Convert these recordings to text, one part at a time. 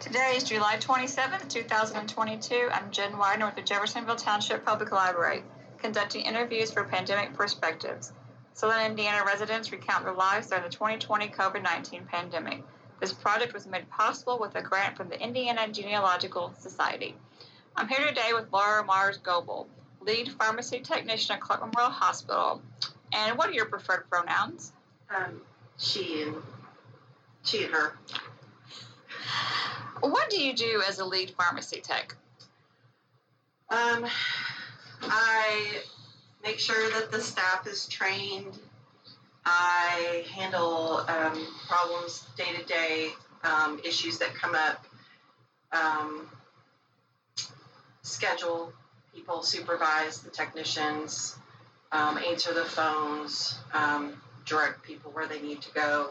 Today is July 27th, 2022. I'm Jen Widener with the Jeffersonville Township Public Library, conducting interviews for Pandemic Perspectives. Southern Indiana residents recount their lives during the 2020 COVID-19 pandemic. This project was made possible with a grant from the Indiana Genealogical Society. I'm here today with Laura Mars-Goebel, lead pharmacy technician at Clark Memorial Hospital. And what are your preferred pronouns? She and her. What do you do as a lead pharmacy tech? I make sure that the staff is trained. I handle problems day to day, issues that come up, schedule people, supervise the technicians, answer the phones, direct people where they need to go,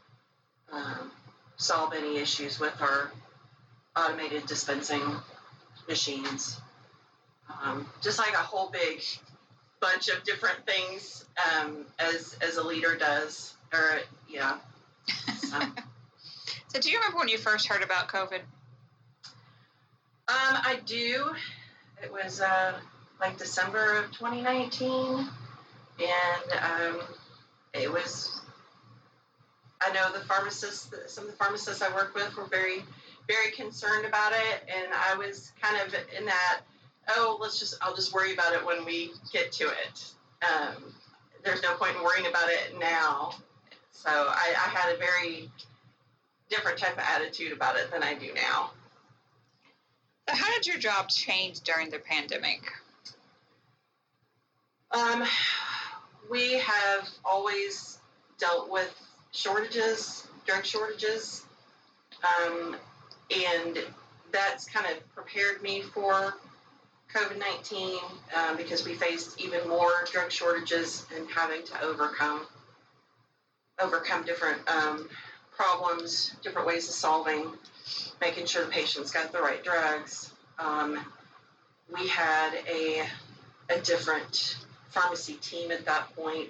solve any issues with our automated dispensing machines. Just like a whole big bunch of different things as a leader does. So do you remember when you first heard about COVID? I do. It was like December of 2019, and it was. I know some of the pharmacists I work with were very, very concerned about it, and I was kind of in that, I'll just worry about it when we get to it. There's no point in worrying about it now. So I had a very different type of attitude about it than I do now. So how did your job change during the pandemic? We have always dealt with drug shortages, and that's kind of prepared me for COVID-19 because we faced even more drug shortages and having to overcome different problems, different ways of solving, making sure the patients got the right drugs. We had a different pharmacy team at that point.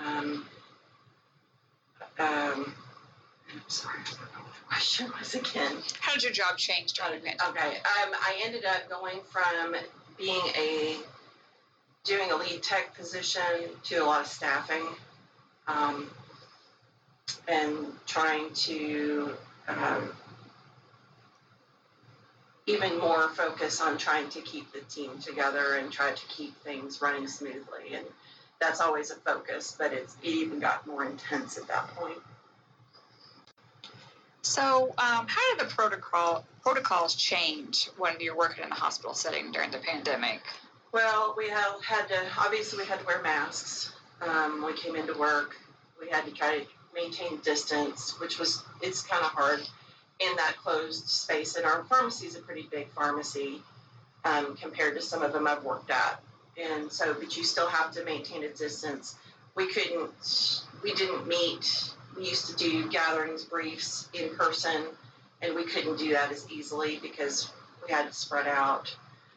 I'm sorry, I don't know what the question was again. How did your job change during the pandemic? Okay, I ended up going from doing a lead tech position to a lot of staffing, and trying to even more focus on trying to keep the team together and try to keep things running smoothly. And that's always a focus, but it even got more intense at that point. So how did the protocols change when you're working in the hospital setting during the pandemic? Well, we had to wear masks when we came into work. We had to try to maintain distance, it's kind of hard in that closed space. And our pharmacy is a pretty big pharmacy compared to some of them I've worked at. And so, but you still have to maintain a distance. We didn't meet. We used to do gatherings, briefs in person, and we couldn't do that as easily because we had to spread out.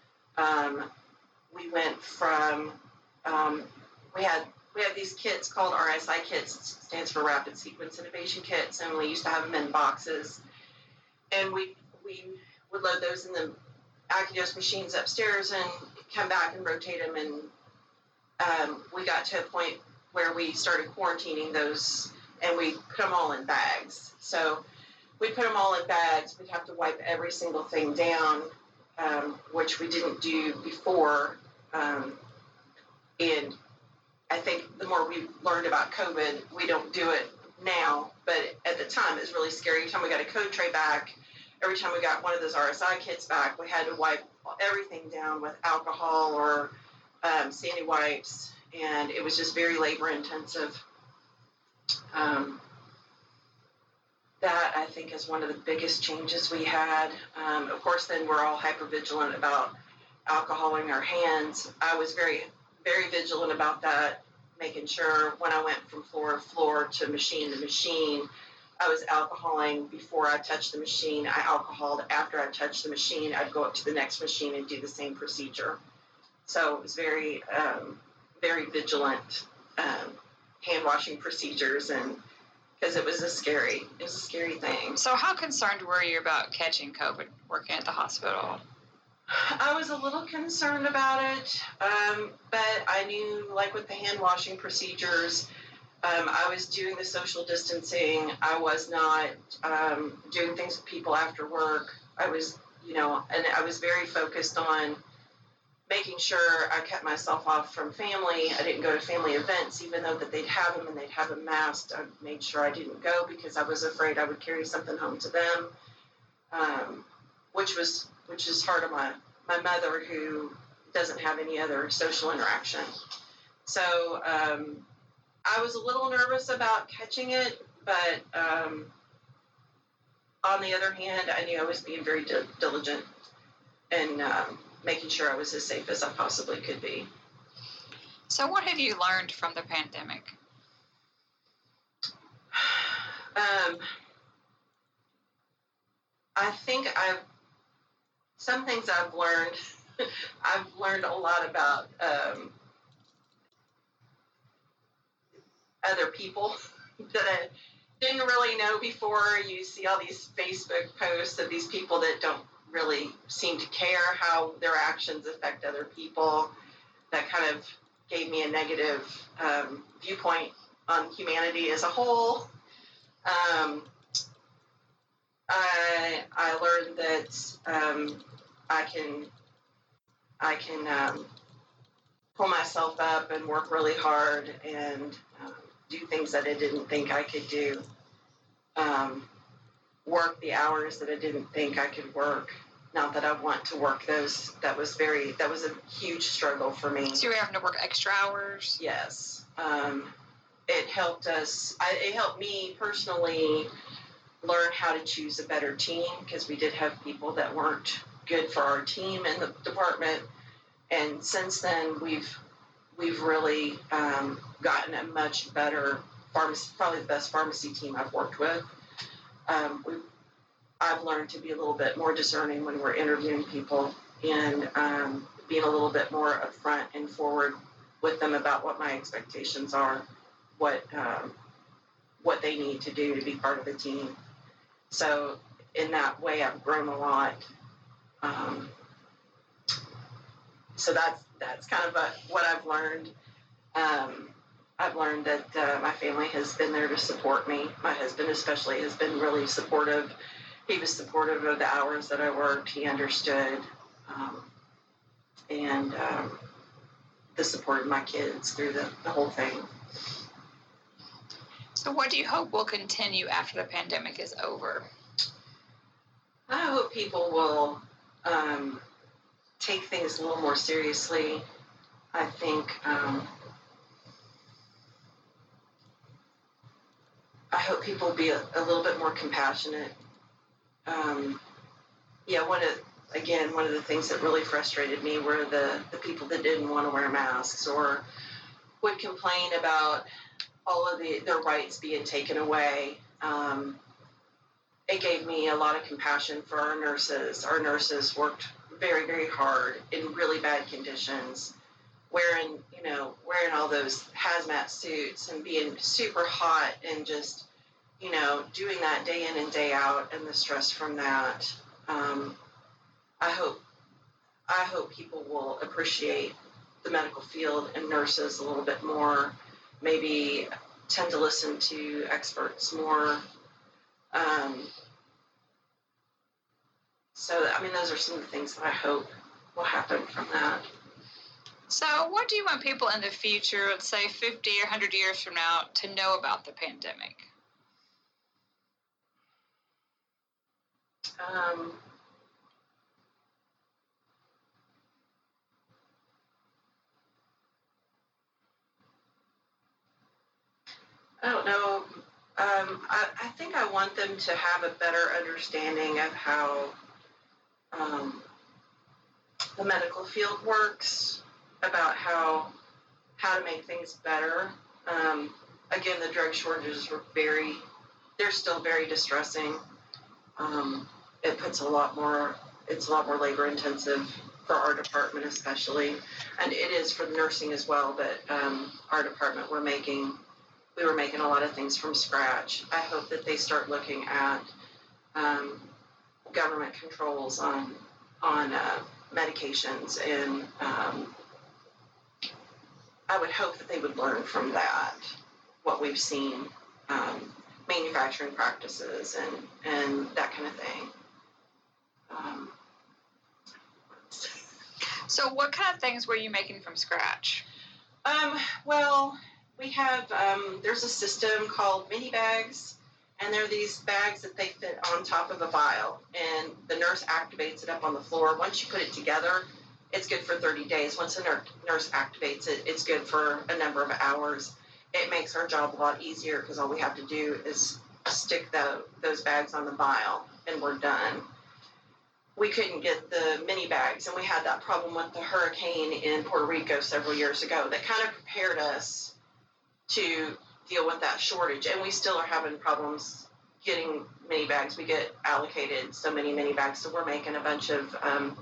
We went from, we had these kits called RSI kits. It stands for Rapid Sequence Innovation Kits, and we used to have them in boxes. And we would load those in the Acudose machines upstairs and come back and rotate them. And we got to a point where we started quarantining those, and we put them all in bags. So we put them all in bags. We'd have to wipe every single thing down, which we didn't do before. And I think the more we learned about COVID, we don't do it now. But at the time, it was really scary. Every time we got a code tray back, every time we got one of those RSI kits back, we had to wipe everything down with alcohol or sandy wipes. And it was just very labor intensive. That, I think, is one of the biggest changes we had. Of course, then we're all hyper vigilant about alcoholing our hands. I was very, very vigilant about that, making sure when I went from floor to floor to machine to machine, I was alcoholing before I touched the machine. I alcoholed after I touched the machine. I'd go up to the next machine and do the same procedure. So it was very, very vigilant hand washing procedures and because it was a scary thing. So how concerned were you about catching COVID working at the hospital? I was a little concerned about it, but I knew, like with the hand washing procedures, I was doing the social distancing. I was not doing things with people after work. I was, and I was very focused on making sure I kept myself off from family. I didn't go to family events, even though that they'd have them and they'd have them masked. I made sure I didn't go because I was afraid I would carry something home to them, which is hard on my mother, who doesn't have any other social interaction. So I was a little nervous about catching it, but on the other hand, I knew I was being very diligent and making sure I was as safe as I possibly could be. So what have you learned from the pandemic? I think some things I've learned. I've learned a lot about other people that I didn't really know before. You see all these Facebook posts of these people that don't really seem to care how their actions affect other people. That kind of gave me a negative viewpoint on humanity as a whole. I learned that I can pull myself up and work really hard and do things that I didn't think I could do. Work the hours that I didn't think I could work. Not that I want to work those. That was a huge struggle for me. So you were having to work extra hours? Yes. It helped us. It helped me personally learn how to choose a better team, because we did have people that weren't good for our team in the department. And since then, we've really gotten a much better pharmacy, probably the best pharmacy team I've worked with. I've learned to be a little bit more discerning when we're interviewing people, and being a little bit more upfront and forward with them about what my expectations are, what they need to do to be part of the team. So in that way, I've grown a lot. So that's kind of what I've learned. I've learned that my family has been there to support me. My husband especially has been really supportive. He was supportive of the hours that I worked. He understood. And the support of my kids through the whole thing. So what do you hope will continue after the pandemic is over? I hope people will take things a little more seriously. I think I hope people be a little bit more compassionate. One of the things that really frustrated me were the people that didn't want to wear masks or would complain about all of their rights being taken away. It gave me a lot of compassion for our nurses. Our nurses worked very, very hard in really bad conditions, wearing all those hazmat suits and being super hot and just, doing that day in and day out, and the stress from that. I hope people will appreciate the medical field and nurses a little bit more, maybe tend to listen to experts more. Those are some of the things that I hope will happen from that. So what do you want people in the future, let's say 50 or 100 years from now, to know about the pandemic? I don't know. I think I want them to have a better understanding of how the medical field works, about how to make things better. Again, the drug shortages they're still very distressing. It puts it's a lot more labor intensive for our department especially, and it is for the nursing as well, but our department, we're making we were making a lot of things from scratch. I hope that they start looking at government controls on medications, and I would hope that they would learn from that, what we've seen, manufacturing practices and that kind of thing. So what kind of things were you making from scratch? Well, we have, there's a system called mini bags, and they're these bags that they fit on top of a vial, and the nurse activates it up on the floor. Once you put it together, it's good for 30 days. Once the nurse activates it, it's good for a number of hours. It makes our job a lot easier because all we have to do is stick those bags on the vial, and we're done. We couldn't get the mini bags, and we had that problem with the hurricane in Puerto Rico several years ago that kind of prepared us to deal with that shortage, and we still are having problems getting mini bags. We get allocated so many mini bags, so we're making a bunch of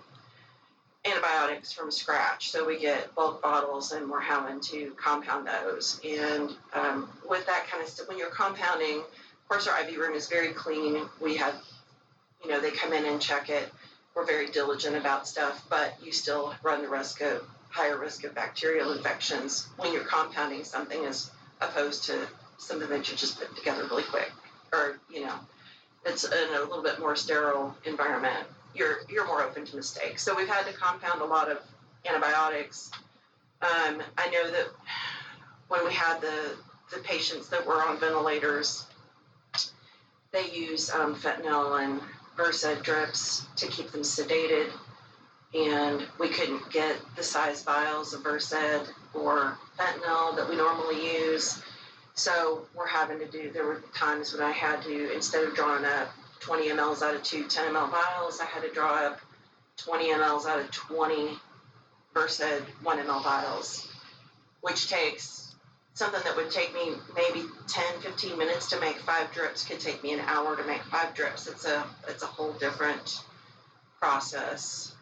antibiotics from scratch. So we get bulk bottles, and we're having to compound those. And with that kind of stuff, when you're compounding, of course, our IV room is very clean. We have, they come in and check it. We're very diligent about stuff, but you still run the higher risk of bacterial infections when you're compounding something as opposed to something that you just put together really quick, or, it's in a little bit more sterile environment. You're more open to mistakes. So we've had to compound a lot of antibiotics. I know that when we had the patients that were on ventilators, they use fentanyl and Versed drips to keep them sedated, and we couldn't get the size vials of Versed or fentanyl that we normally use. So there were times when I had to, instead of drawing up 20 mLs out of 2 10 ml vials, I had to draw up 20 mLs out of 20 Versed 1 ml vials, which takes something that would take me maybe 10, 15 minutes to make 5 drips could take me an hour to make 5 drips. It's a whole different process.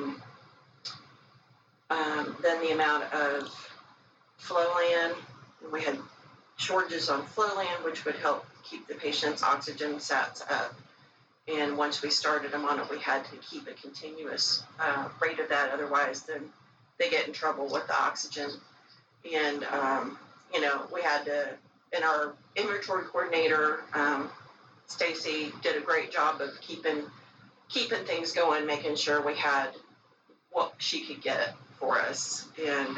Then the amount of Flolan, we had shortages on Flolan, which would help keep the patient's oxygen sats up. And once we started them on it, we had to keep a continuous rate of that. Otherwise, then they get in trouble with the oxygen. And, we had to, and our inventory coordinator, Stacy, did a great job of keeping things going, making sure we had what she could get for us. And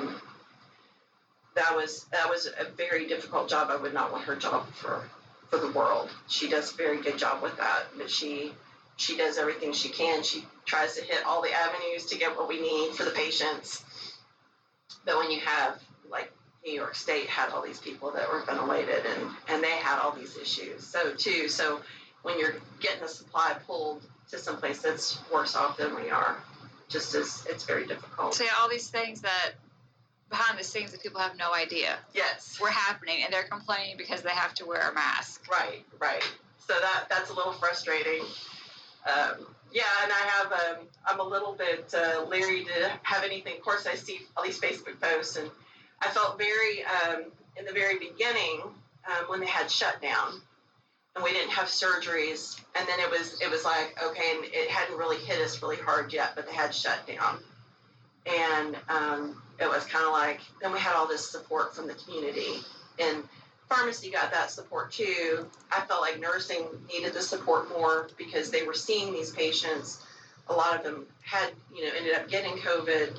that was a very difficult job. I would not want her job for the world. She does a very good job with that, but she does everything she can. She tries to hit all the avenues to get what we need for the patients. But when you have, like, New York State had all these people that were ventilated, and they had all these issues. So when you're getting the supply pulled to someplace that's worse off than we are, it's very difficult. So all these things that behind the scenes that people have no idea were happening, and they're complaining because they have to wear a mask. Right. So that's a little frustrating. And I have, I'm a little bit leery to have anything. Of course, I see all these Facebook posts, and I felt very, in the very beginning, when they had shut down, and we didn't have surgeries, and then it was like, okay, and it hadn't really hit us really hard yet, but they had shut down. And it was kind of like, then we had all this support from the community, and pharmacy got that support too. I felt like nursing needed the support more because they were seeing these patients. A lot of them had, ended up getting COVID.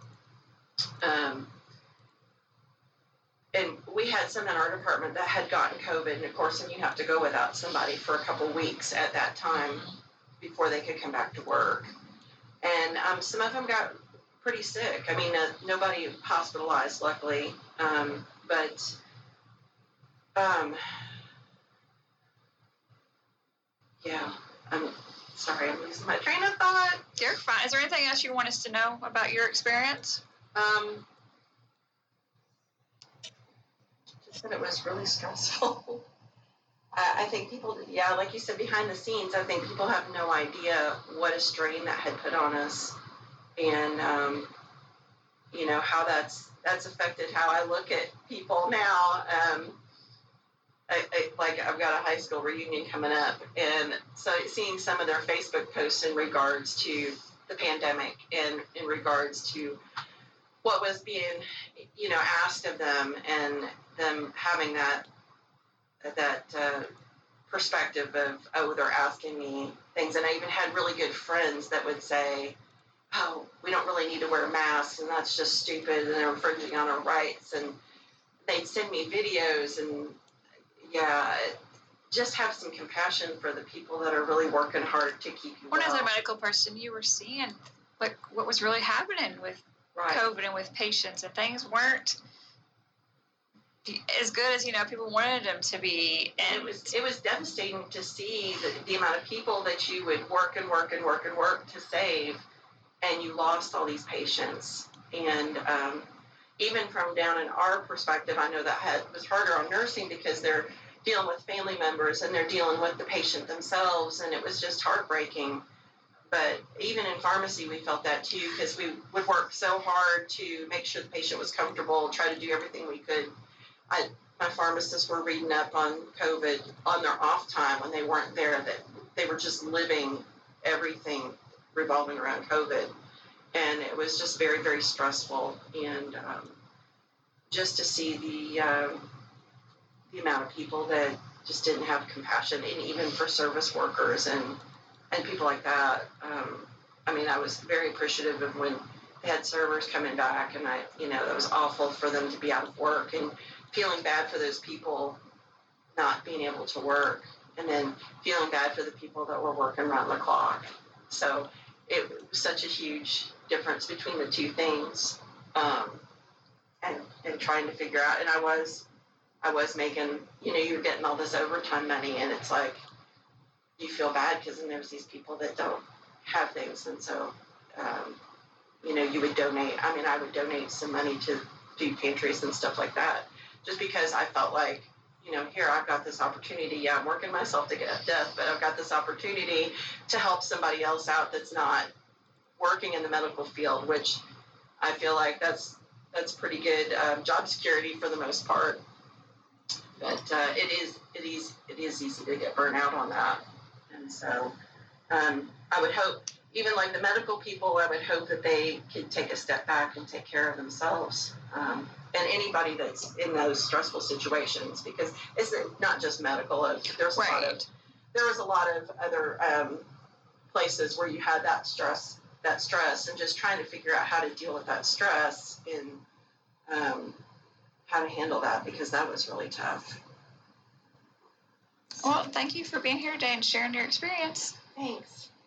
And we had some in our department that had gotten COVID, and of course, then you have to go without somebody for a couple weeks at that time before they could come back to work. And some of them got pretty sick. I mean, nobody hospitalized, luckily, but I'm sorry, I'm losing my train of thought. You're fine. Is there anything else you want us to know about your experience? Just that it was really stressful. I think people, like you said, behind the scenes, I think people have no idea what a strain that had put on us. And how that's affected how I look at people now. I've got a high school reunion coming up, and so seeing some of their Facebook posts in regards to the pandemic and in regards to what was being, asked of them, and them having that perspective of, oh, they're asking me things. And I even had really good friends that would say, oh, we don't really need to wear masks, and that's just stupid, and they're infringing on our rights. And they'd send me videos, and just have some compassion for the people that are really working hard to keep you well. As a medical person, you were seeing what was really happening with COVID and with patients, and things weren't as good as people wanted them to be. And it was devastating to see the amount of people that you would work and work and work and work to save, and you lost all these patients. And even from down in our perspective, I know that was harder on nursing because they're dealing with family members and they're dealing with the patient themselves, and it was just heartbreaking. But even in pharmacy, we felt that too, because we would work so hard to make sure the patient was comfortable, try to do everything we could. My pharmacists were reading up on COVID on their off time when they weren't there, that they were just living everything revolving around COVID. And it was just very, very stressful. And just to see the amount of people that just didn't have compassion, and even for service workers and people like that. I was very appreciative of when they had servers coming back, and that was awful for them to be out of work, and feeling bad for those people not being able to work, and then feeling bad for the people that were working around the clock. So it was such a huge difference between the two things, and trying to figure out. And I was making, you were getting all this overtime money, and it's like you feel bad because then there's these people that don't have things, and so you would donate. I would donate some money to food pantries and stuff like that, just because I felt like, here I've got this opportunity. Yeah, I'm working myself to death, but I've got this opportunity to help somebody else out that's not working in the medical field, which I feel like that's pretty good job security for the most part. But it is easy to get burnt out on that. And so I would hope, even like the medical people, I would hope that they could take a step back and take care of themselves, and anybody that's in those stressful situations, because it's not just medical. There was a lot of other places where you had that stress, and just trying to figure out how to deal with that stress and how to handle that, because that was really tough. Well, thank you for being here today and sharing your experience. Thanks.